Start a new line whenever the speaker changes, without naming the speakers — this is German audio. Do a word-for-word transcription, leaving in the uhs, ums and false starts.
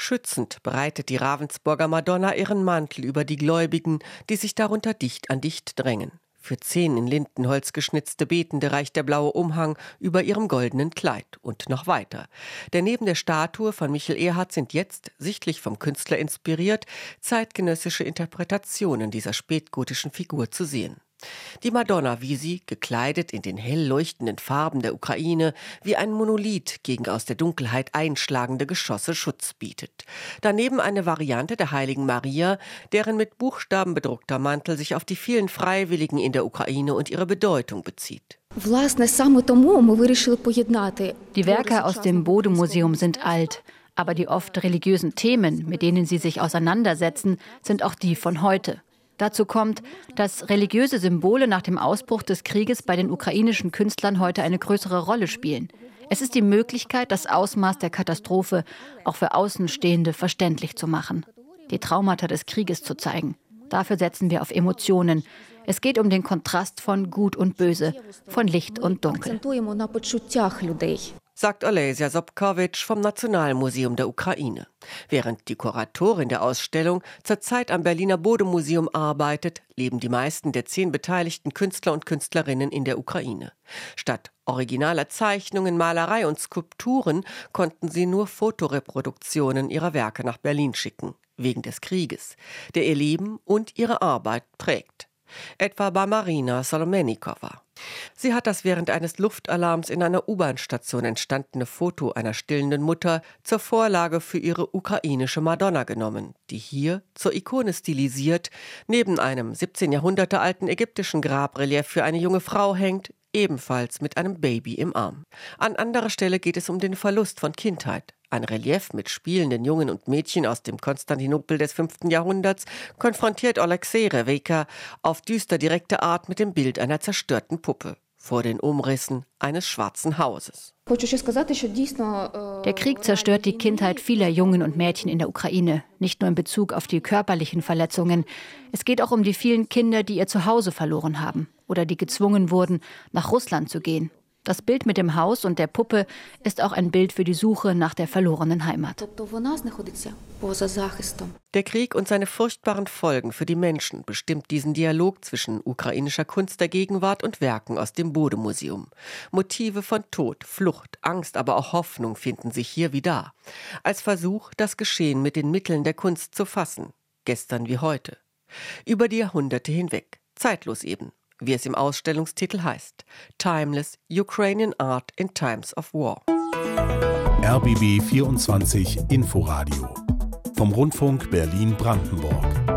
Beschützend breitet die Ravensburger Madonna ihren Mantel über die Gläubigen, die sich darunter dicht an dicht drängen. Für zehn in Lindenholz geschnitzte Betende reicht der blaue Umhang über ihrem goldenen Kleid und noch weiter. Denn neben der Statue von Michel Erhardt sind jetzt, sichtlich vom Künstler inspiriert, zeitgenössische Interpretationen dieser spätgotischen Figur zu sehen. Die Madonna, wie sie, gekleidet in den hell leuchtenden Farben der Ukraine, wie ein Monolith gegen aus der Dunkelheit einschlagende Geschosse Schutz bietet. Daneben eine Variante der Heiligen Maria, deren mit Buchstaben bedruckter Mantel sich auf die vielen Freiwilligen in der Ukraine und ihre Bedeutung bezieht.
Die Werke aus dem Bode-Museum sind alt, aber die oft religiösen Themen, mit denen sie sich auseinandersetzen, sind auch die von heute. Dazu kommt, dass religiöse Symbole nach dem Ausbruch des Krieges bei den ukrainischen Künstlern heute eine größere Rolle spielen. Es ist die Möglichkeit, das Ausmaß der Katastrophe auch für Außenstehende verständlich zu machen, die Traumata des Krieges zu zeigen. Dafür setzen wir auf Emotionen. Es geht um den Kontrast von Gut und Böse, von Licht und Dunkel.
Sagt Olesja Sobkowitsch vom Nationalmuseum der Ukraine. Während die Kuratorin der Ausstellung zurzeit am Berliner Bode-Museum arbeitet, leben die meisten der zehn beteiligten Künstler und Künstlerinnen in der Ukraine. Statt originaler Zeichnungen, Malerei und Skulpturen konnten sie nur Fotoreproduktionen ihrer Werke nach Berlin schicken, wegen des Krieges, der ihr Leben und ihre Arbeit prägt. Etwa bei Marina Solomennikova. Sie hat das während eines Luftalarms in einer U-Bahn-Station entstandene Foto einer stillenden Mutter zur Vorlage für ihre ukrainische Madonna genommen, die hier zur Ikone stilisiert neben einem siebzehn Jahrhunderte alten ägyptischen Grabrelief für eine junge Frau hängt, ebenfalls mit einem Baby im Arm. An anderer Stelle geht es um den Verlust von Kindheit. Ein Relief mit spielenden Jungen und Mädchen aus dem Konstantinopel des fünften Jahrhunderts konfrontiert Oleksij Revejka auf düster direkte Art mit dem Bild einer zerstörten Puppe vor den Umrissen eines schwarzen Hauses.
Der Krieg zerstört die Kindheit vieler Jungen und Mädchen in der Ukraine, nicht nur in Bezug auf die körperlichen Verletzungen. Es geht auch um die vielen Kinder, die ihr Zuhause verloren haben oder die gezwungen wurden, nach Russland zu gehen. Das Bild mit dem Haus und der Puppe ist auch ein Bild für die Suche nach der verlorenen Heimat.
Der Krieg und seine furchtbaren Folgen für die Menschen bestimmt diesen Dialog zwischen ukrainischer Kunst der Gegenwart und Werken aus dem Bode-Museum. Motive von Tod, Flucht, Angst, aber auch Hoffnung finden sich hier wie da. Als Versuch, das Geschehen mit den Mitteln der Kunst zu fassen. Gestern wie heute. Über die Jahrhunderte hinweg. Zeitlos eben. Wie es im Ausstellungstitel heißt. Timeless Ukrainian Art in Times of War.
R B B vierundzwanzig Inforadio vom Rundfunk Berlin-Brandenburg.